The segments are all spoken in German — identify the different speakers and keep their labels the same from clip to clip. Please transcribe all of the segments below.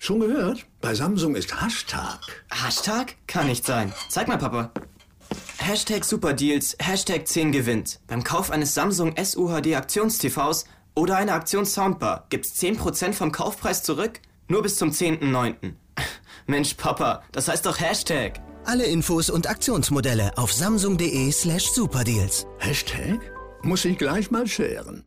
Speaker 1: Schon gehört? Bei Samsung ist Hashtag.
Speaker 2: Hashtag? Kann nicht sein. Zeig mal, Papa. Hashtag Superdeals, Hashtag 10 gewinnt. Beim Kauf eines Samsung SUHD Aktions-TVs oder einer Aktions-Soundbar gibt's 10% vom Kaufpreis zurück. Nur bis zum 10.9. Mensch, Papa, das heißt doch Hashtag.
Speaker 3: Alle Infos und Aktionsmodelle auf samsung.de/superdeals.
Speaker 1: Hashtag? Muss ich gleich mal scheren.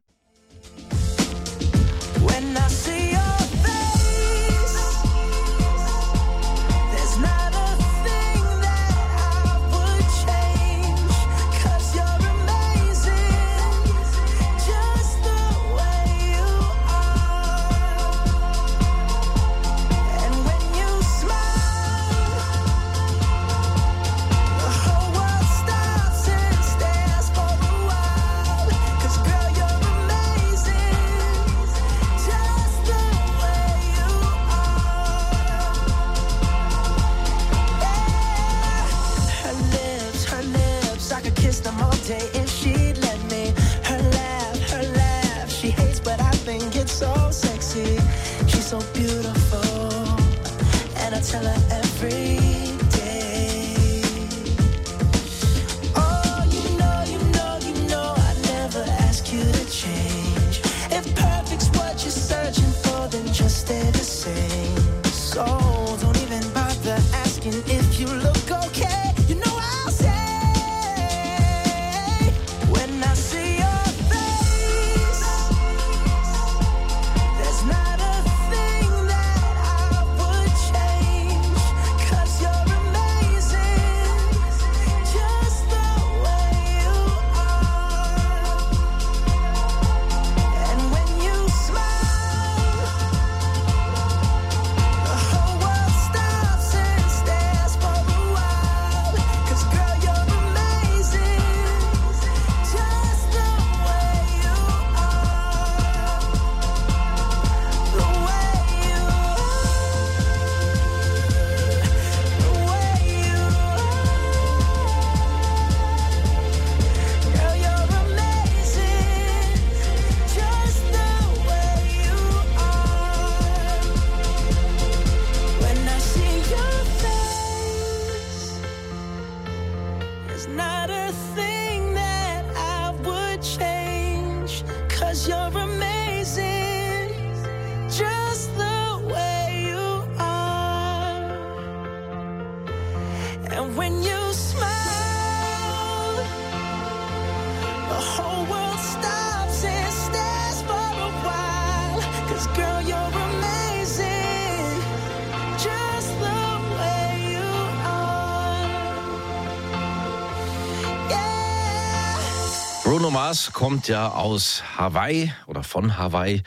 Speaker 4: Bruno Mars kommt ja aus Hawaii oder von Hawaii,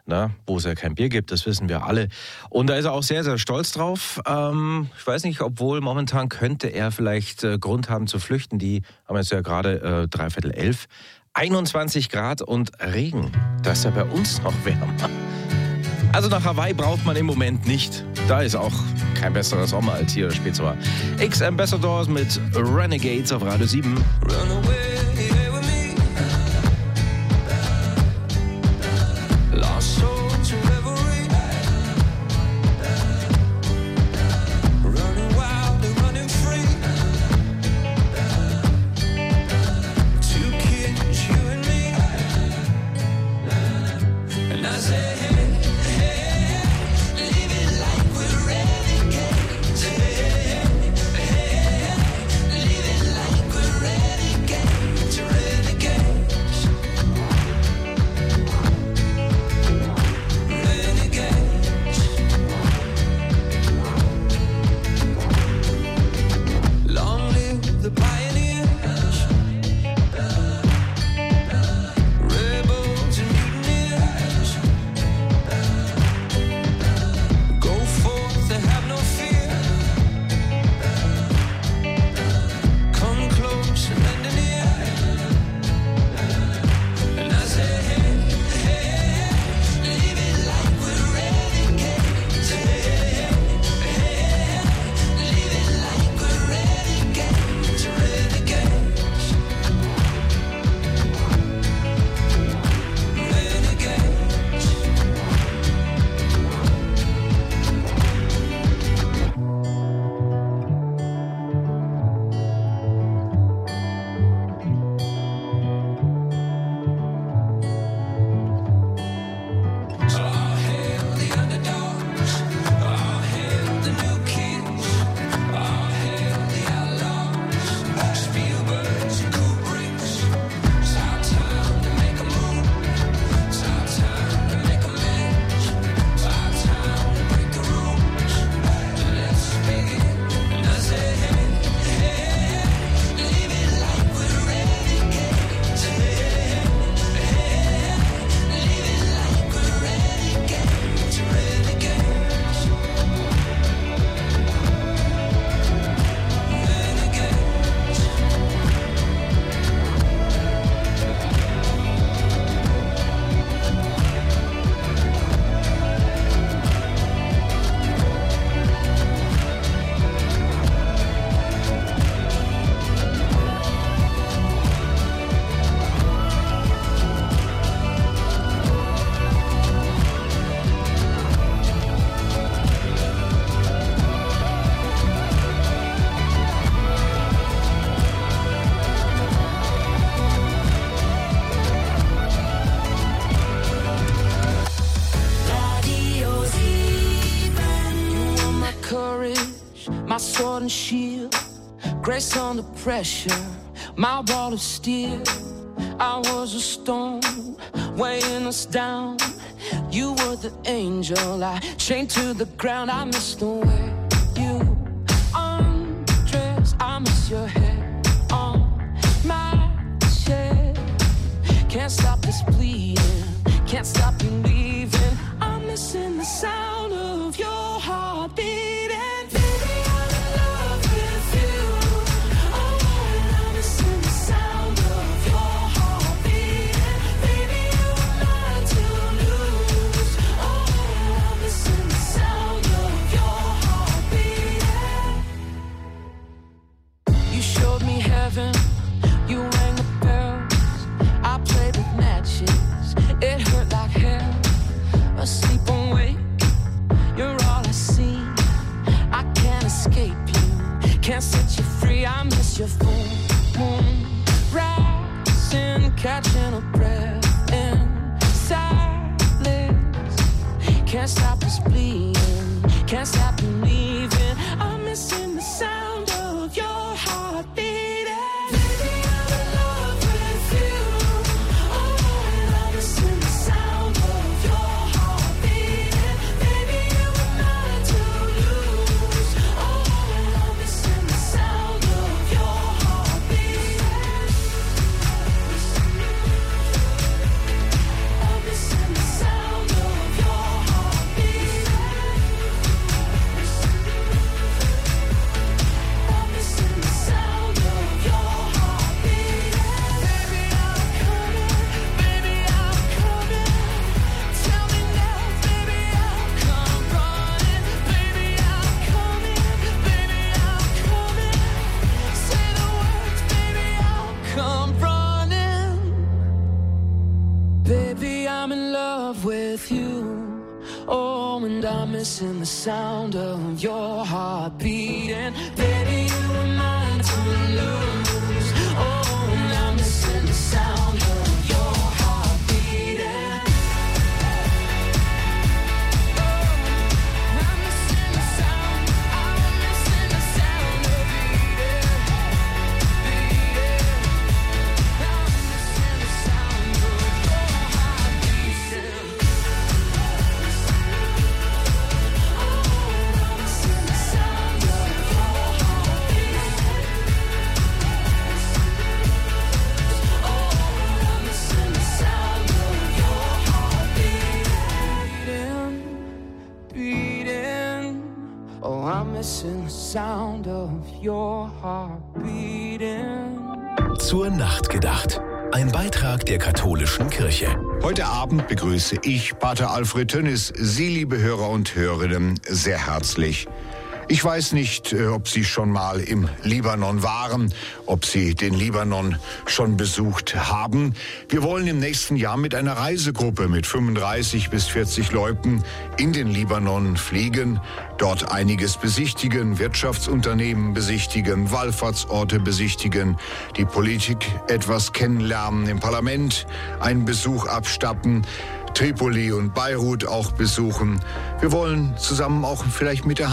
Speaker 4: wo es ja kein Bier gibt, das wissen wir alle. Und da ist er auch sehr, sehr stolz drauf. Ich weiß nicht, obwohl momentan könnte er vielleicht Grund haben zu flüchten. Die haben jetzt ja gerade 11:15. 21 Grad und Regen. Das ist ja bei uns noch wärmer. Also nach Hawaii braucht man im Moment nicht. Da ist auch kein besserer Sommer als hier Spätsommer. X-Ambassadors mit Renegades auf Radio 7.
Speaker 5: Renegades. my sword and shield, grace under pressure, my wall of steel. I was a stone weighing us down. You were the angel I chained to the ground. I miss the way you undress. I miss your hair on my chest. Can't stop this bleeding, can't stop you leaving. I'm missing the sound of your heart beating. Baby, I'm in love with you. Oh, and I'm missing the sound of your heart beating. Baby, you were mine to lose. Oh, and I'm missing the sound of your heart beating. You showed me heaven, you rang the bells. I played with matches, it hurt like hell. Asleep awake, you're all I see. I can't escape you, can't set you free. I miss your full moon rising, catching a breath in silence. Can't stop this bleeding, can't stop you leaving. I'm missing the sound of your heart beating. Baby, I'm in love with you. Oh, and I'm missing the sound of your heart beating. Baby, you were mine to lose. Oh, and I'm missing the sound of your heart beating. I'm missing the sound of your heart beating. I'm missing the sound of your heart beating. Baby, I'm coming. Baby, I'm coming. Tell me now, baby, I'll come running. Baby, I'm coming. Baby, I'm coming. Say the words, baby, I'll come running. Baby, I'm in love with you. Oh, and I'm missing the sound of your heart beating. Baby, you were mine to lose. Oh, and I'm missing the sound of your heart beating. Oh, I'm missing the sound. I'm missing the sound of beating. I'm missing the sound of your heart beating. Oh, I'm missing the sound of your heart beating.
Speaker 6: Zur Nacht gedacht. Ein Beitrag der katholischen Kirche.
Speaker 7: Heute Abend begrüße ich, Pater Alfred Tönnis, Sie, liebe Hörer und Hörerinnen, sehr herzlich. Ich weiß nicht, ob Sie schon mal im Libanon waren, ob Sie den Libanon schon besucht haben. Wir wollen im nächsten Jahr mit einer Reisegruppe mit 35 bis 40 Leuten in den Libanon fliegen, dort einiges besichtigen, Wirtschaftsunternehmen besichtigen, Wallfahrtsorte besichtigen, die Politik etwas kennenlernen, im Parlament einen Besuch abstatten, Tripoli und Beirut auch besuchen. Wir wollen zusammen auch vielleicht mit der